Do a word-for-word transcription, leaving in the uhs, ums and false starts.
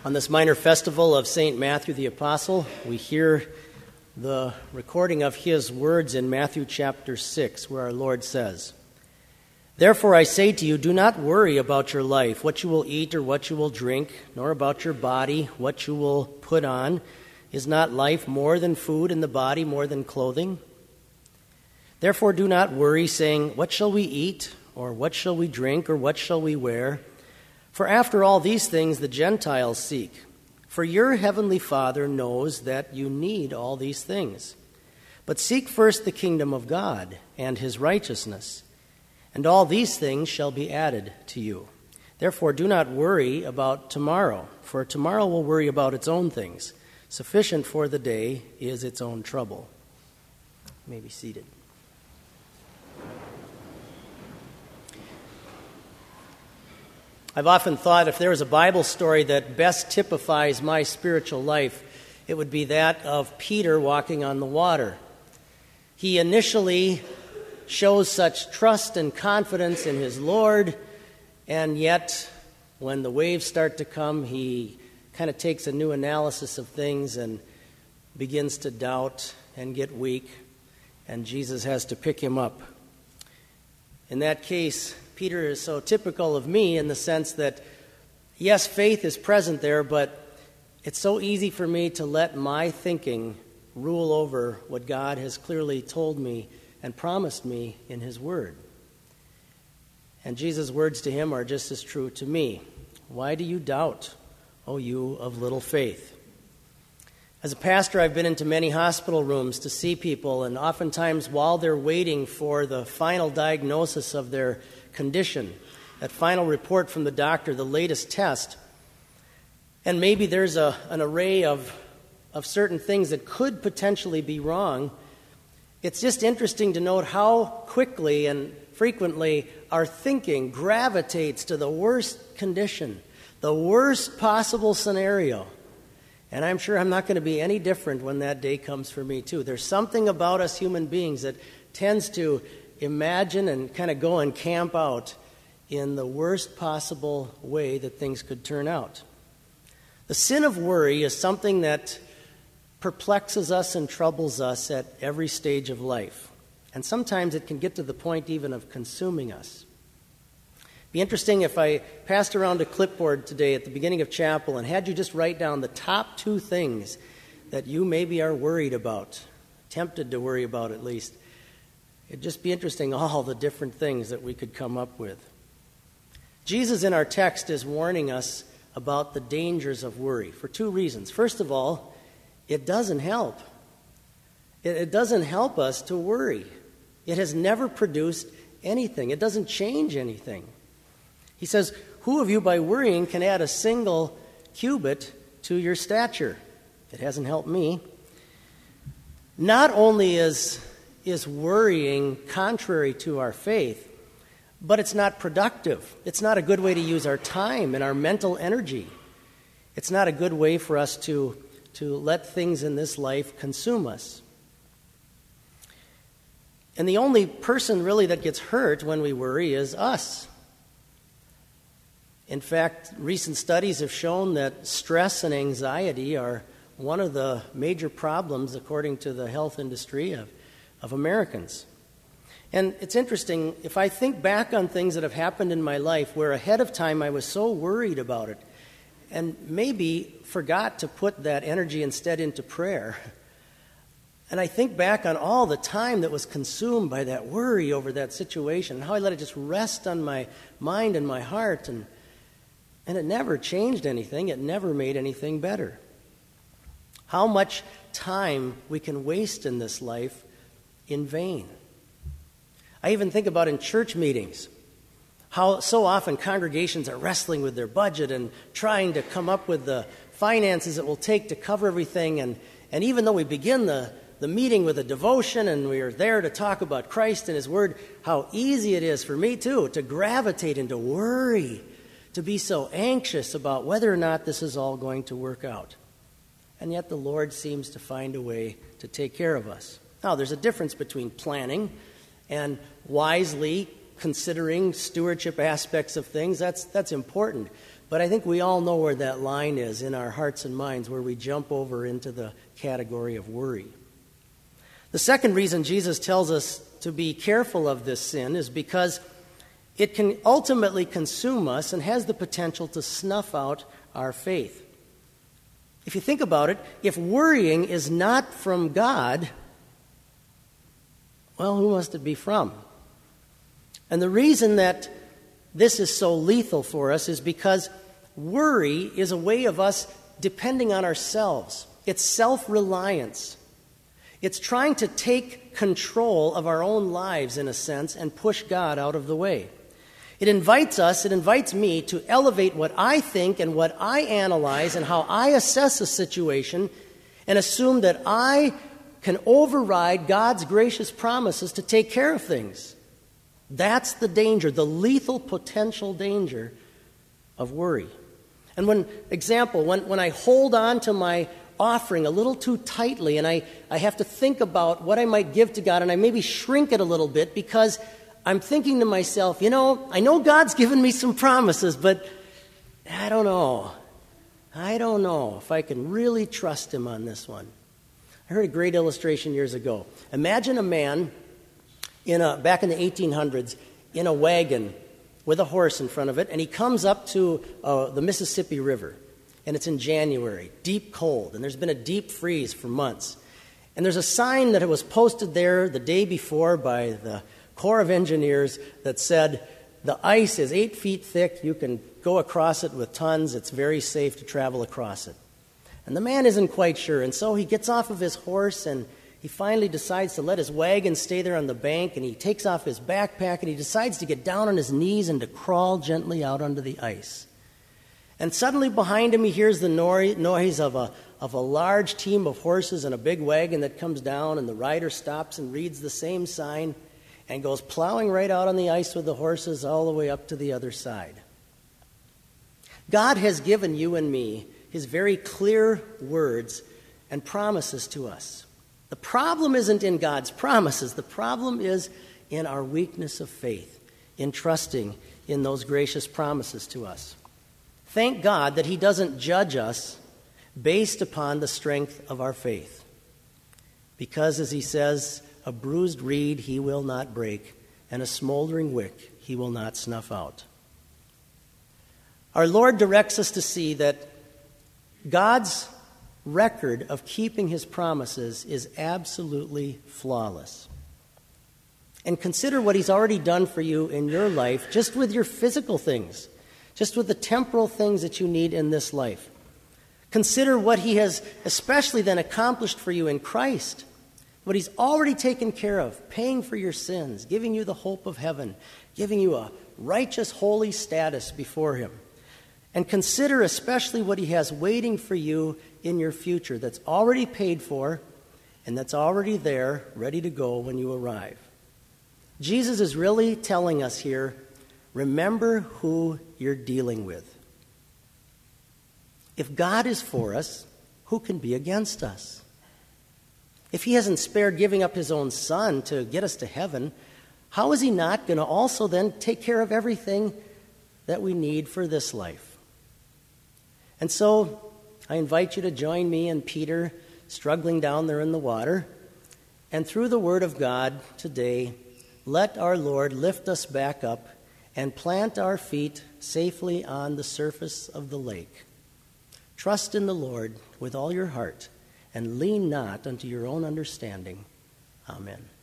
On this minor festival of Saint Matthew the Apostle, we hear the recording of his words in Matthew chapter six, where our Lord says, "Therefore I say to you, do not worry about your life, what you will eat or what you will drink, nor about your body, what you will put on. Is not life more than food, and the body more than clothing? Therefore do not worry, saying, what shall we eat, or what shall we drink, or what shall we wear? For after all these things the Gentiles seek. For your heavenly Father knows that you need all these things. But seek first the kingdom of God and his righteousness, and all these things shall be added to you. Therefore do not worry about tomorrow, for tomorrow will worry about its own things. Sufficient for the day is its own trouble." You may be seated. I've often thought if there was a Bible story that best typifies my spiritual life, it would be that of Peter walking on the water. He initially shows such trust and confidence in his Lord, and yet when the waves start to come, he kind of takes a new analysis of things and begins to doubt and get weak, and Jesus has to pick him up. In that case, Peter is so typical of me in the sense that, yes, faith is present there, but it's so easy for me to let my thinking rule over what God has clearly told me and promised me in his word. And Jesus' words to him are just as true to me. "Why do you doubt, O you of little faith?" As a pastor, I've been into many hospital rooms to see people, and oftentimes while they're waiting for the final diagnosis of their condition, that final report from the doctor, the latest test, and maybe there's a, an array of, of certain things that could potentially be wrong, it's just interesting to note how quickly and frequently our thinking gravitates to the worst condition, the worst possible scenario. And I'm sure I'm not going to be any different when that day comes for me too. There's something about us human beings that tends to imagine and kind of go and camp out in the worst possible way that things could turn out. The sin of worry is something that perplexes us and troubles us at every stage of life. And sometimes it can get to the point even of consuming us. It'd be interesting if I passed around a clipboard today at the beginning of chapel and had you just write down the top two things that you maybe are worried about, tempted to worry about at least. It'd just be interesting all the different things that we could come up with. Jesus in our text is warning us about the dangers of worry for two reasons. First of all, it doesn't help. It, it doesn't help us to worry. It has never produced anything. It doesn't change anything. He says, "Who of you by worrying can add a single cubit to your stature?" It hasn't helped me. Not only is is worrying contrary to our faith, but it's not productive. It's not a good way to use our time and our mental energy. It's not a good way for us to, to let things in this life consume us. And the only person really that gets hurt when we worry is us. In fact, recent studies have shown that stress and anxiety are one of the major problems, according to the health industry, of of Americans. And it's interesting, if I think back on things that have happened in my life where ahead of time I was so worried about it and maybe forgot to put that energy instead into prayer, and I think back on all the time that was consumed by that worry over that situation and how I let it just rest on my mind and my heart, and, and it never changed anything. It never made anything better. How much time we can waste in this life in vain. I even think about in church meetings, how so often congregations are wrestling with their budget and trying to come up with the finances it will take to cover everything. And, and even though we begin the, the meeting with a devotion and we are there to talk about Christ and his word, how easy it is for me too to gravitate into worry, to be so anxious about whether or not this is all going to work out. And yet the Lord seems to find a way to take care of us. Now, there's a difference between planning and wisely considering stewardship aspects of things. That's, that's important. But I think we all know where that line is in our hearts and minds, where we jump over into the category of worry. The second reason Jesus tells us to be careful of this sin is because it can ultimately consume us and has the potential to snuff out our faith. If you think about it, if worrying is not from God, well, who must it be from? And the reason that this is so lethal for us is because worry is a way of us depending on ourselves. It's self-reliance. It's trying to take control of our own lives, in a sense, and push God out of the way. It invites us, it invites me to elevate what I think and what I analyze and how I assess a situation and assume that I can override God's gracious promises to take care of things. That's the danger, the lethal potential danger of worry. And when, example, when, when I hold on to my offering a little too tightly and I, I have to think about what I might give to God, and I maybe shrink it a little bit because I'm thinking to myself, you know, I know God's given me some promises, but I don't know. I don't know if I can really trust him on this one. I heard a great illustration years ago. Imagine a man in a, back in the eighteen hundreds in a wagon with a horse in front of it, and he comes up to uh, the Mississippi River, and it's in January, deep cold, and there's been a deep freeze for months. And there's a sign that was posted there the day before by the Corps of Engineers that said, the ice is eight feet thick, you can go across it with tons, it's very safe to travel across it. And the man isn't quite sure, and so he gets off of his horse and he finally decides to let his wagon stay there on the bank, and he takes off his backpack and he decides to get down on his knees and to crawl gently out onto the ice. And suddenly behind him he hears the noise of a, of a large team of horses and a big wagon that comes down, and the rider stops and reads the same sign and goes plowing right out on the ice with the horses all the way up to the other side. God has given you and me his very clear words and promises to us. The problem isn't in God's promises. The problem is in our weakness of faith, in trusting in those gracious promises to us. Thank God that he doesn't judge us based upon the strength of our faith. Because, as he says, a bruised reed he will not break, and a smoldering wick he will not snuff out. Our Lord directs us to see that God's record of keeping his promises is absolutely flawless. And consider what he's already done for you in your life, just with your physical things, just with the temporal things that you need in this life. Consider what he has especially then accomplished for you in Christ, what he's already taken care of, paying for your sins, giving you the hope of heaven, giving you a righteous, holy status before him. And consider especially what he has waiting for you in your future that's already paid for and that's already there, ready to go when you arrive. Jesus is really telling us here, remember who you're dealing with. If God is for us, who can be against us? If he hasn't spared giving up his own son to get us to heaven, how is he not going to also then take care of everything that we need for this life? And so I invite you to join me and Peter struggling down there in the water. And through the word of God today, let our Lord lift us back up and plant our feet safely on the surface of the lake. Trust in the Lord with all your heart, and lean not unto your own understanding. Amen.